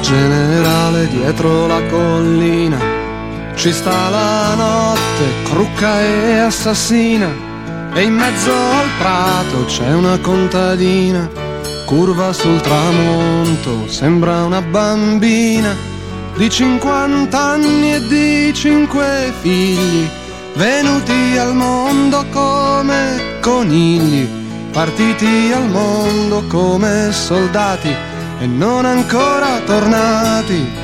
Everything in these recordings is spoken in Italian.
Generale, dietro la collina ci sta la notte, crucca e assassina, e in mezzo al prato c'è una contadina, curva sul tramonto, sembra una bambina di 50 anni e di 5 figli, venuti al mondo come conigli, partiti al mondo come soldati e non ancora tornati.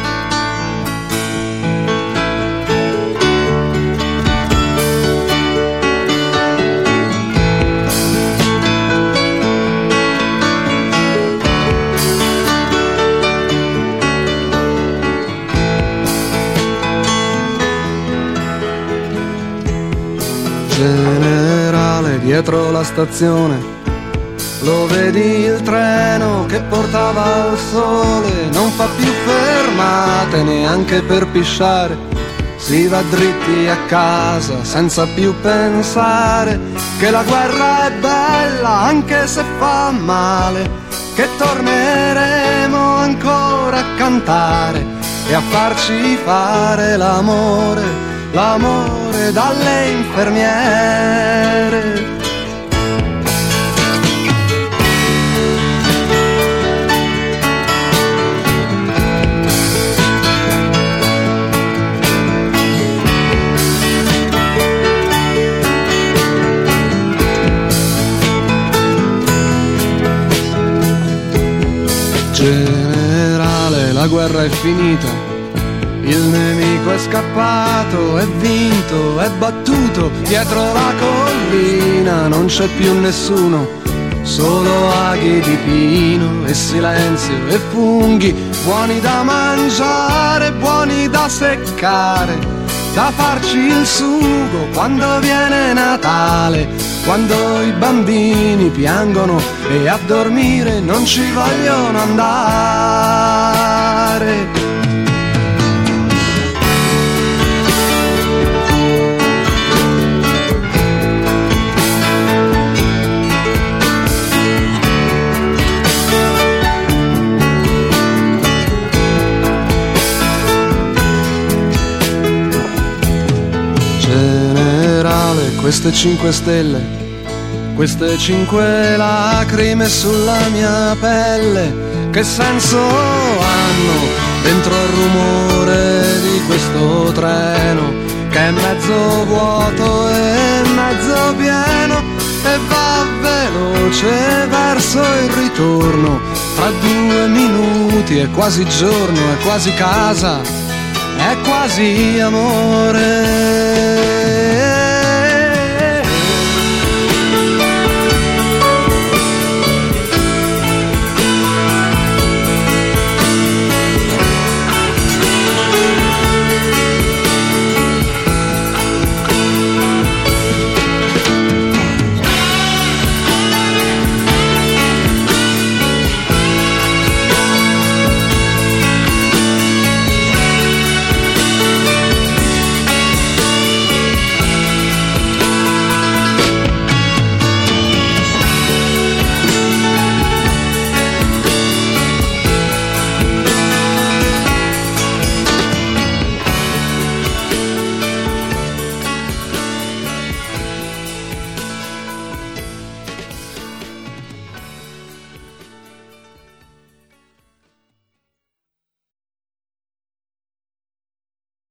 Generale, dietro la stazione lo vedi il treno che portava al sole, non fa più fermate neanche per pisciare, si va dritti a casa senza più pensare che la guerra è bella anche se fa male, che torneremo ancora a cantare e a farci fare l'amore, l'amore dalle infermiere. Generale, la guerra è finita, il nemico è scappato, è vinto, è battuto, dietro la collina non c'è più nessuno, solo aghi di pino e silenzio e funghi, buoni da mangiare, buoni da seccare, da farci il sugo quando viene Natale, quando i bambini piangono e a dormire non ci vogliono andare. Generale, queste 5 stelle, queste 5 lacrime sulla mia pelle, che senso hanno dentro il rumore di questo treno, che è mezzo vuoto e mezzo pieno, e va veloce verso il ritorno, tra 2 minuti è quasi giorno, è quasi casa, è quasi amore.